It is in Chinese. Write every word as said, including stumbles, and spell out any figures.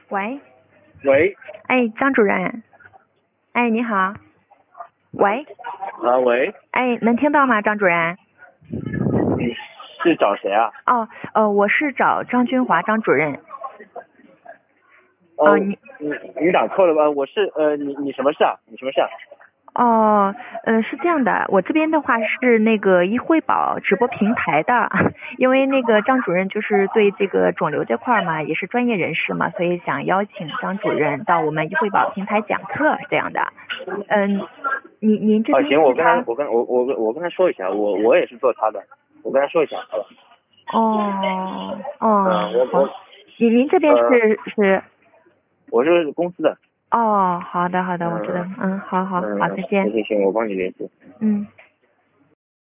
喂， 喂， 哎，张主任，哎，你好，喂， 啊喂， 哎，能听到吗，张主任？ 你是找谁啊？ 哦，呃，我是找张军华张主任。 哦， 哦，你， 你你打错了吧？我是呃，你你什么事啊？你什么事啊？ 哦，呃，是这样的，我这边的话是那个医惠宝直播平台的，因为那个张主任就是对这个肿瘤这块儿嘛，也是专业人士嘛，所以想邀请张主任到我们医惠宝平台讲课这样的。嗯，您您这啊， 边行，我跟他， 是他？ 我跟我我我跟他说一下，我我也是做他的，我跟他说一下，好吧？ 哦嗯， 哦，好， 我我您您这边呃， 是是？ 我是公司的， 哦，好的好的，我知道， 嗯嗯，好好好， 嗯嗯， 再见， 行行行，我帮你联系。 嗯。